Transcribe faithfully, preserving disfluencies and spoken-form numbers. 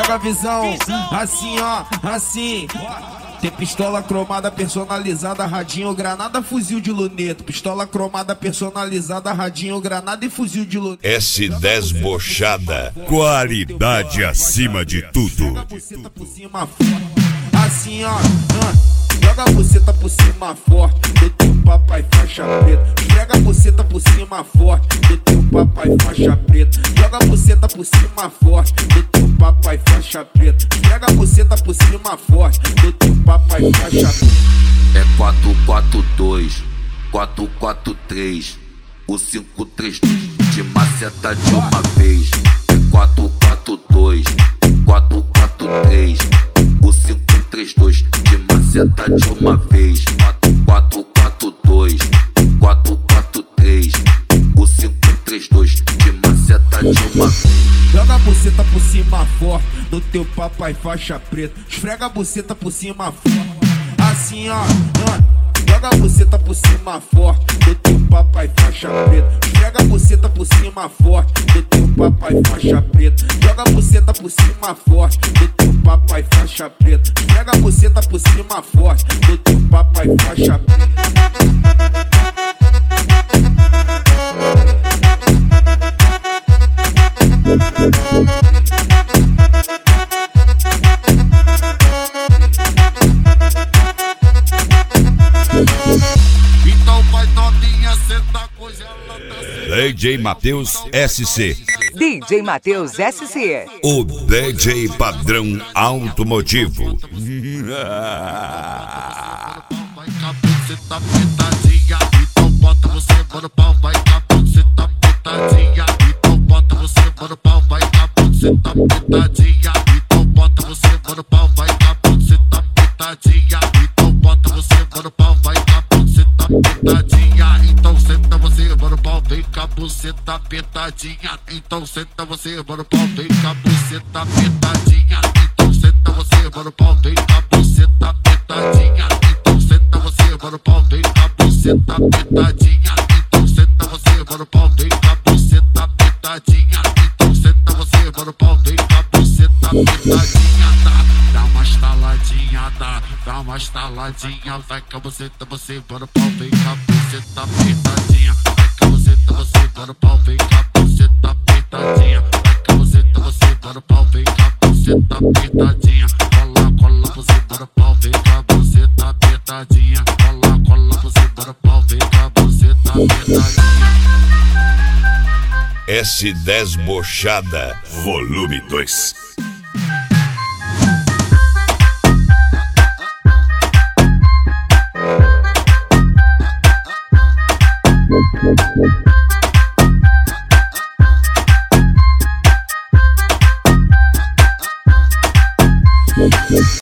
Pega a visão, assim ó, assim. Tem pistola cromada personalizada, radinho, granada, fuzil de luneta. Pistola cromada personalizada, radinho, granada e fuzil de luneta. S dez Bochada, qualidade acima de tudo. Joga a buceta por cima forte, assim ó, joga a buceta por cima forte, do teu papai faixa preta. Joga a buceta por cima forte, do teu papai faixa preta. Joga a buceta por cima forte, do teu papai faixa preta. Joga a buceta por cima forte, do teu papai faixa preta. É quatro quatro dois, quatro quatro três, o cinco três de maceta de uma vez. É quatro quatro dois, quatro quatro três, o cinco três dois de maceta de uma vez. quatro quatro dois, quatro quatro três, o cinco três dois de maceta de uma vez. Joga a buceta por cima forte, do teu papai faixa preta. Esfrega a buceta por cima forte, assim ó, joga a buceta por cima forte, do teu papai faixa preta. Esfrega a buceta por cima forte, do teu papai faixa preta. Joga a buceta por cima forte, do teu papai faixa preta. Esfrega a buceta por cima forte, do teu papai faixa preta. Então vai novinha, senta coisa ela tá. D J Matheus S C. D J Matheus S C. O D J padrão automotivo. Vai com a buceta apertadinha, então bota você no pau. Vai com a buceta apertadinha, então bota você no pau. Vai com a buceta apertadinha, então bota você no pau. Vai com a buceta apertadinha, então bota você no pau. Vai com a buceta apertadinha, então senta você no pau. Vem com a buceta apertadinha, então senta você no pau. Vem com a buceta apertadinha, então senta você no pau. Vem com a buceta apertadinha, então senta você no pau. Vem com a buceta apertadinha, então senta você no pau. Vem com a buceta apertadinha, então senta você no pau. Vem com a buceta apertadinha, dá, dá uma estaladinha, dá, dá uma estaladinha. Vai com a buceta você no pau. Vem com a buceta apertadinha, vai com a buceta você no pau. Vem com a buceta apertadinha, vai com a buceta você no pau. Vem com a buceta apertadinha, cola, cola você no pau. Vem com a buceta apertadinha, cola, cola você no pau. Vem com a buceta apertadinha. S dez Bochada, volume dois.